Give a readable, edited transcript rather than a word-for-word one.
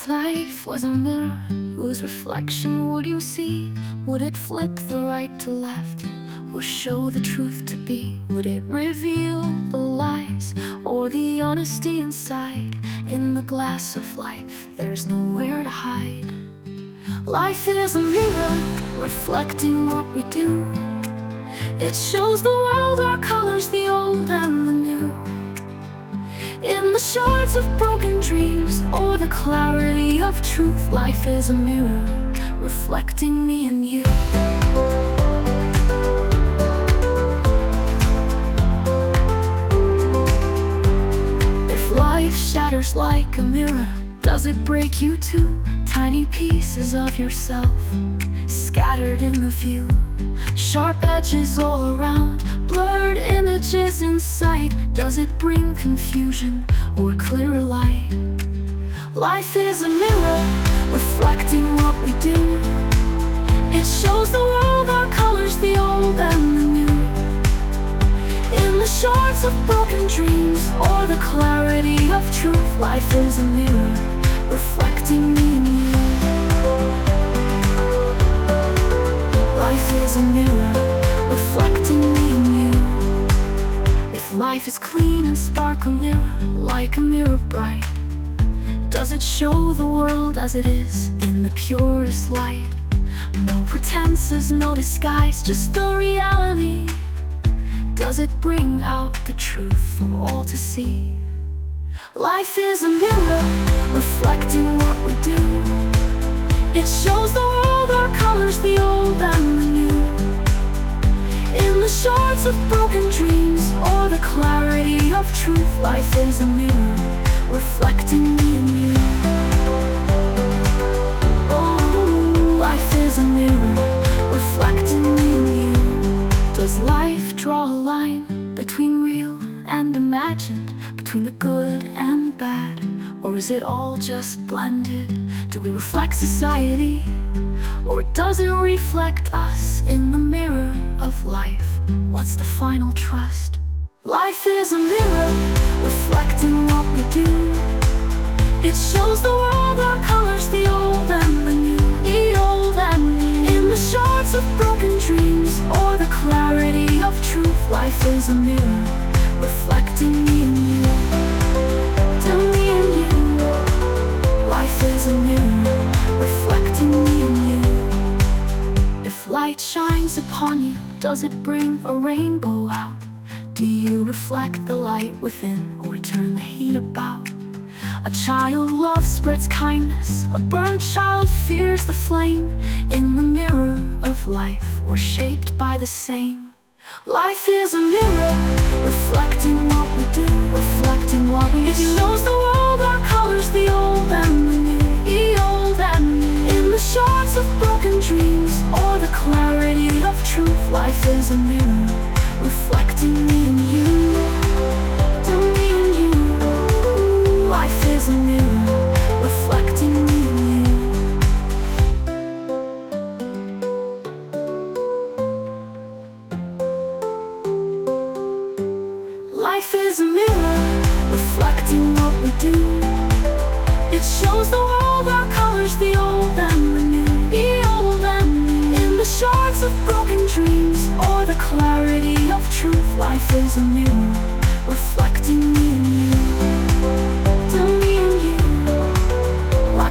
If life was a mirror, whose reflection would you see? Would it flip the right to left, or show the truth to be? Would it reveal the lies, or the honesty inside? In the glass of life, there's nowhere to hide. Life is a mirror, reflecting what we do. It shows the world our colors, the old and the new. In the shards of broken dreams, or the clarity of truth, life is a mirror, reflecting me and you. If life shatters like a mirror, does it break you too? Tiny pieces of yourself, scattered in the view. Sharp edges all around, blurred images in sight. Does it bring confusion or clearer light? Life is a mirror, reflecting what we do. It shows the world our colors, the old and the new. In the shards of broken dreams, or the clarity of truth, life is a mirror, reflecting me and you. Life is a mirror, reflecting me and you. If life is clean and sparkling, like a mirror bright, does it show the world as it is, in the purest light? No pretenses, no disguise, just the reality. Does it bring out the truth for all to see? Life is a mirror, reflecting what we do. It shows the world our colors, the old and the new. In the shards of broken dreams, or the clarity of truth, life is a mirror, reflecting me and you. Oh, life is a mirror, reflecting me and you. Does life draw a line between real and imagined, between the good and bad, or is it all just blended? Do we reflect society, or does it reflect us in the mirror of life? What's the final trust? Life is a mirror, reflecting what we do. It shows the world our colors, the old and the new. The old and the new. In the shards of broken dreams, or the clarity of truth, life is a mirror, reflecting me and you. To me and you. Life is a mirror, reflecting me and you. If light shines upon you, does it bring a rainbow out? Do you reflect the light within, or turn the heat about? A child love spreads kindness, a burnt child fears the flame. In the mirror of life, we're shaped by the same. Life is a mirror, reflecting what we do, reflecting what we do. It shows the world our colors, the old and the new. The old and the new. In the shards of broken dreams, or the clarity of truth, life is a mirror, reflecting me and you. To me and you. Life is a mirror, reflecting me and you. Life is a mirror, reflecting what we do. It shows the world our colors, the old and the new. The old and the new. In the shards of broken dreams, or the clarity of truth, life is a mirror, reflecting me